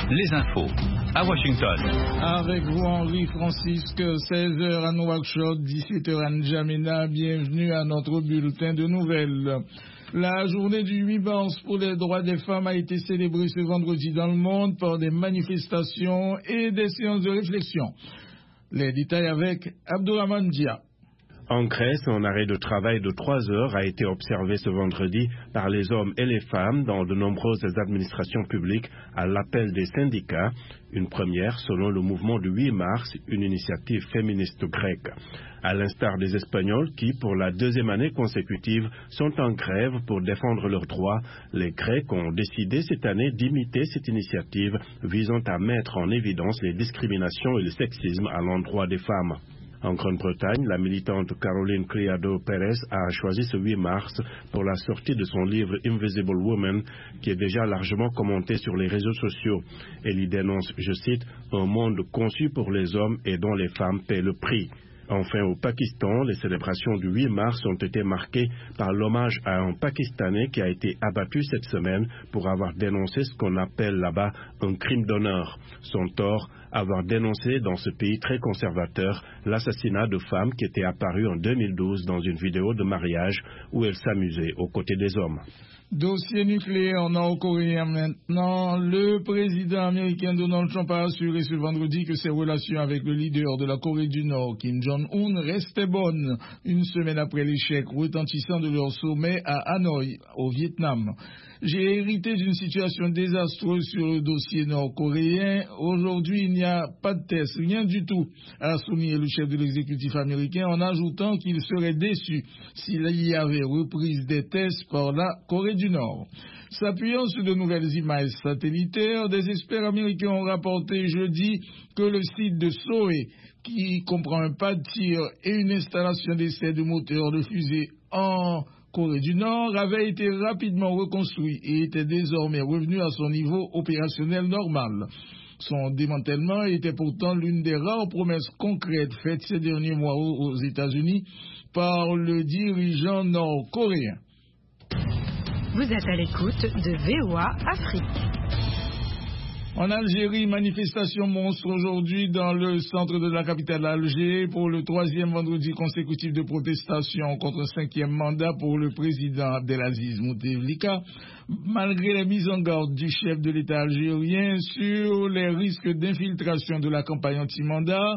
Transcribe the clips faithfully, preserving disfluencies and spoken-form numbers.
les infos à Washington. Avec vous, Henri Francisque, seize heures à Nouakchott, dix-sept heures à N'Djamena. Bienvenue à notre bulletin de nouvelles. La journée du huit mars pour les droits des femmes a été célébrée ce vendredi dans le monde par des manifestations et des séances de réflexion. Les détails avec Abdourahmane Dia. En Grèce, un arrêt de travail de trois heures a été observé ce vendredi par les hommes et les femmes dans de nombreuses administrations publiques à l'appel des syndicats, une première selon le mouvement du huit mars, une initiative féministe grecque. À l'instar des Espagnols qui, pour la deuxième année consécutive, sont en grève pour défendre leurs droits, les Grecs ont décidé cette année d'imiter cette initiative visant à mettre en évidence les discriminations et le sexisme à l'endroit des femmes. En Grande-Bretagne, la militante Caroline Criado-Pérez a choisi ce huit mars pour la sortie de son livre Invisible Woman, qui est déjà largement commenté sur les réseaux sociaux. Elle y dénonce, je cite, « un monde conçu pour les hommes et dont les femmes paient le prix ». Enfin, au Pakistan, les célébrations du huit mars ont été marquées par l'hommage à un Pakistanais qui a été abattu cette semaine pour avoir dénoncé ce qu'on appelle là-bas un crime d'honneur. Son tort, avoir dénoncé dans ce pays très conservateur l'assassinat de femmes qui était apparu en deux mille douze dans une vidéo de mariage où elles s'amusaient aux côtés des hommes. Dossier nucléaire nord-coréen maintenant. Le président américain Donald Trump a assuré ce vendredi que ses relations avec le leader de la Corée du Nord, Kim Jong-un, restaient bonnes, une semaine après l'échec retentissant de leur sommet à Hanoï, au Vietnam. J'ai hérité d'une situation désastreuse sur le dossier nord-coréen. Aujourd'hui, il n'y a pas de test, rien du tout, a souligné le chef de l'exécutif américain en ajoutant qu'il serait déçu s'il y avait reprise des tests par la Corée du Nord. S'appuyant sur de nouvelles images satellitaires, des experts américains ont rapporté jeudi que le site de Sohe, qui comprend un pas de tir et une installation d'essai de moteurs de fusée en Corée du Nord, avait été rapidement reconstruit et était désormais revenu à son niveau opérationnel normal. Son démantèlement était pourtant l'une des rares promesses concrètes faites ces derniers mois aux États-Unis par le dirigeant nord-coréen. Vous êtes à l'écoute de V O A Afrique. En Algérie, manifestation monstre aujourd'hui dans le centre de la capitale Alger pour le troisième vendredi consécutif de protestation contre un cinquième mandat pour le président Abdelaziz Bouteflika, malgré les mises en garde du chef de l'État algérien sur les risques d'infiltration de la campagne anti-mandat,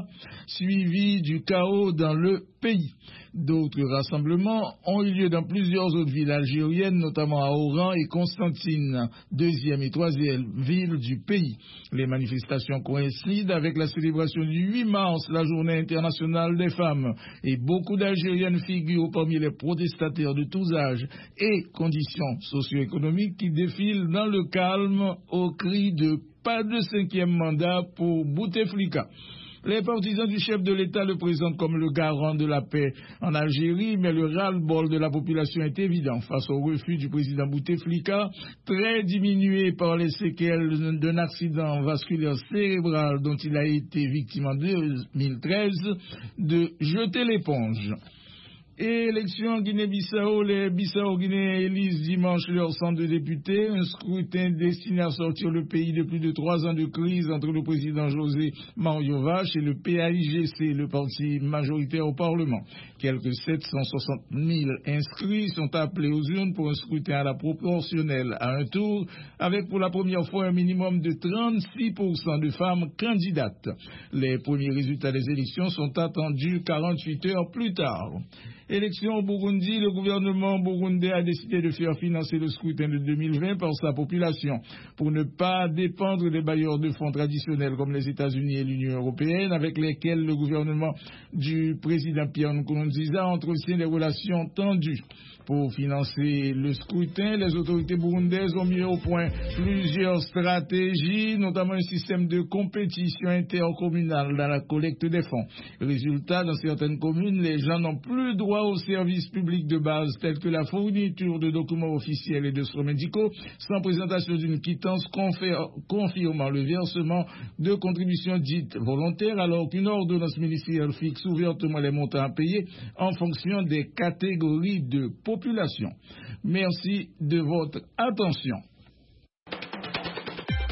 suivi du chaos dans le pays. D'autres rassemblements ont eu lieu dans plusieurs autres villes algériennes, notamment à Oran et Constantine, deuxième et troisième ville du pays. Les manifestations coïncident avec la célébration du huit mars, la journée internationale des femmes, et beaucoup d'Algériennes figurent parmi les protestataires de tous âges et conditions socio-économiques qui défilent dans le calme au cri de « pas de cinquième mandat pour Bouteflika ». Les partisans du chef de l'État le présentent comme le garant de la paix en Algérie, mais le ras-le-bol de la population est évident face au refus du président Bouteflika, très diminué par les séquelles d'un accident vasculaire cérébral dont il a été victime en deux mille treize, de jeter l'éponge. Élection en Guinée-Bissau, les Bissau-Guinéens élisent dimanche leur centre de députés, un scrutin destiné à sortir le pays de plus de trois ans de crise entre le président José Mario Vache et le P A I G C, le parti majoritaire au Parlement. Quelques sept cent soixante mille inscrits sont appelés aux urnes pour un scrutin à la proportionnelle à un tour, avec pour la première fois un minimum de trente-six pour cent de femmes candidates. Les premiers résultats des élections sont attendus quarante-huit heures plus tard. Élection au Burundi, le gouvernement burundais a décidé de faire financer le scrutin de deux mille vingt par sa population pour ne pas dépendre des bailleurs de fonds traditionnels comme les États-Unis et l'Union européenne avec lesquels le gouvernement du président Pierre Nkurunziza entretient des relations tendues. Pour financer le scrutin, les autorités burundaises ont mis au point plusieurs stratégies, notamment un système de compétition intercommunale dans la collecte des fonds. Résultat, dans certaines communes, les gens n'ont plus droit aux services publics de base tels que la fourniture de documents officiels et de soins médicaux sans présentation d'une quittance confirmant le versement de contributions dites volontaires, alors qu'une ordonnance ministérielle fixe ouvertement les montants à payer en fonction des catégories de population. Merci de votre attention.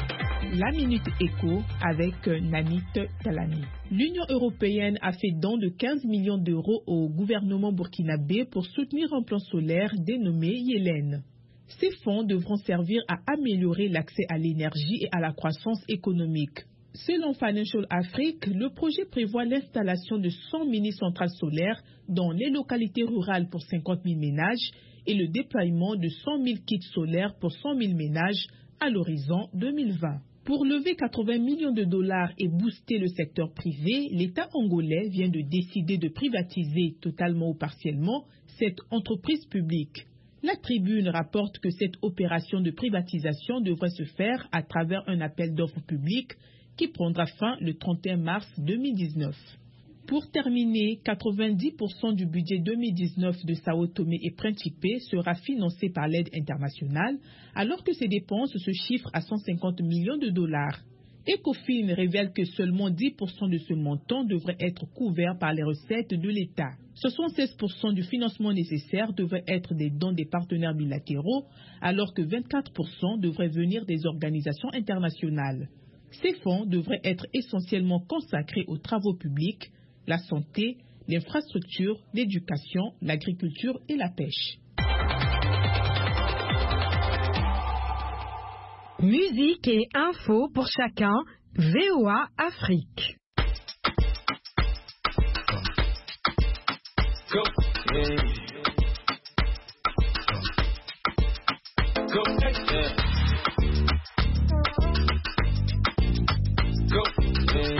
La Minute Éco avec Namit Talani. L'Union européenne a fait don de quinze millions d'euros au gouvernement burkinabé pour soutenir un plan solaire dénommé Yélène. Ces fonds devront servir à améliorer l'accès à l'énergie et à la croissance économique. Selon Financial Afrique, le projet prévoit l'installation de cent mini-centrales solaires dans les localités rurales pour cinquante mille ménages et le déploiement de cent mille kits solaires pour cent mille ménages à l'horizon deux mille vingt. Pour lever quatre-vingts millions de dollars et booster le secteur privé, l'État angolais vient de décider de privatiser totalement ou partiellement cette entreprise publique. La Tribune rapporte que cette opération de privatisation devrait se faire à travers un appel d'offres public qui prendra fin le trente et un mars deux mille dix-neuf. Pour terminer, quatre-vingt-dix pour cent du budget deux mille dix-neuf de Sao Tomé et Principe sera financé par l'aide internationale, alors que ses dépenses se chiffrent à cent cinquante millions de dollars. Ecofin révèle que seulement dix pour cent de ce montant devrait être couvert par les recettes de l'État. soixante-seize pour cent du financement nécessaire devrait être des dons des partenaires bilatéraux, alors que vingt-quatre pour cent devraient venir des organisations internationales. Ces fonds devraient être essentiellement consacrés aux travaux publics, la santé, l'infrastructure, l'éducation, l'agriculture et la pêche. Musique et infos pour chacun, V O A Afrique. Go, yeah. Go, yeah. Go, yeah.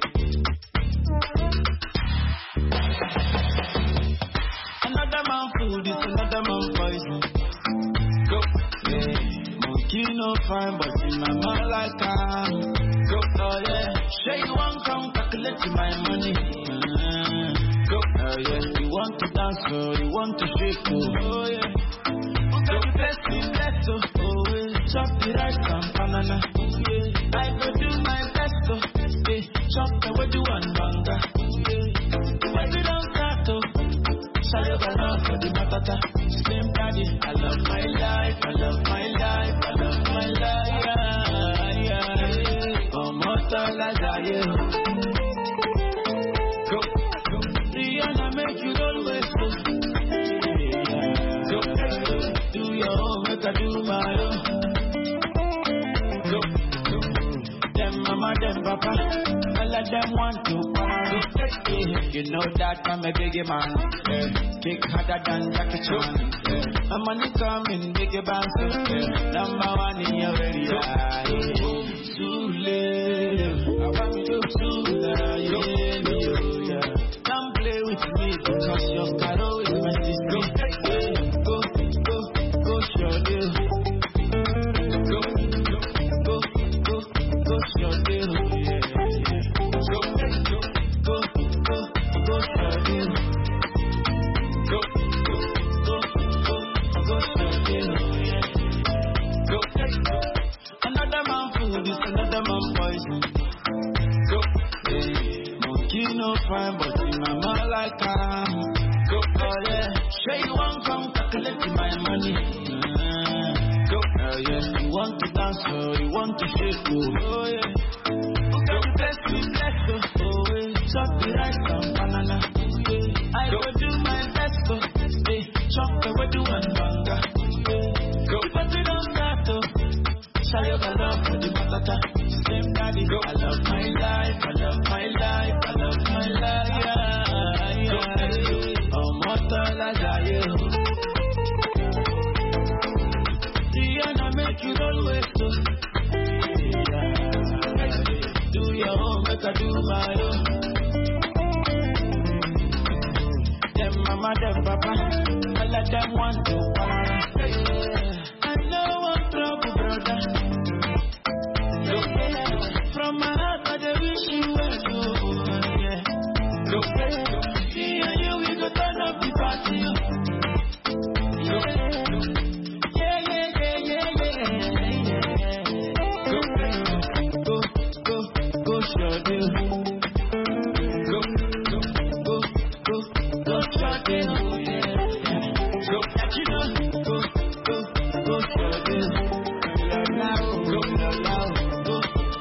Another man food is another man poison. Go, yeah. Monkey no fine, but in my mind like I go, oh yeah. Say you want come calculate my money. Mm-hmm. Go, oh yeah. You want to dance, oh, you want to shake, oh yeah. Who got you bless me, bless oh, oh yeah. Chop the rice and banana, oh yeah. I go do my best, oh yeah. Chop the way you want banga, oh yeah. Why you don't start, oh. Say you got love for the matata. Same daddy, I love my life, I love my life, I love my life, yeah, yeah, yeah. Oh, mortal as I am. Go, go. Rihanna make you always go. Go, go. Do your own, make I do my own. Go, go. Them mama, them papa, all of them want to party. You know that I'm a biggie man. Yeah. Kick harder than Jackie Chan. Yeah. My money coming, biggie band. Yeah. Number one in your area. Yeah. Sule, I want me to Sule. Yeah, yeah. Don't play with me because your caro is my sister. Yeah. Go, go, go, show deal. Go, go, go, go, go, show deal. Yeah, yeah. Go, go, go, go, go, show deal. Go, go, go, go, go, show deal. Yeah. Go, go. Another man food is another man poison. Go, yeah. Monkey no fine, but in my mind like I go, oh yeah. Say you want come calculate my money. Mm-hmm. Go, oh yeah. You want to dance, oh, you want to shake, oh yeah. Who got you bless me, bless oh, oh yeah. Chop the rice and banana, oh yeah. I go do my best, oh yeah. Chop the way do and banga, yeah. Go, but you don't start, oh. Say you got love for the matata. Same daddy, go. I love my life, I love my life, I love my life, yeah, yeah. Oh, mortal as I am. Rihanna make you always go. Yeah. Do your own, make I do my own. Them mama, them papa, all of them want to party. Yeah. I know I'm trouble, brother. From my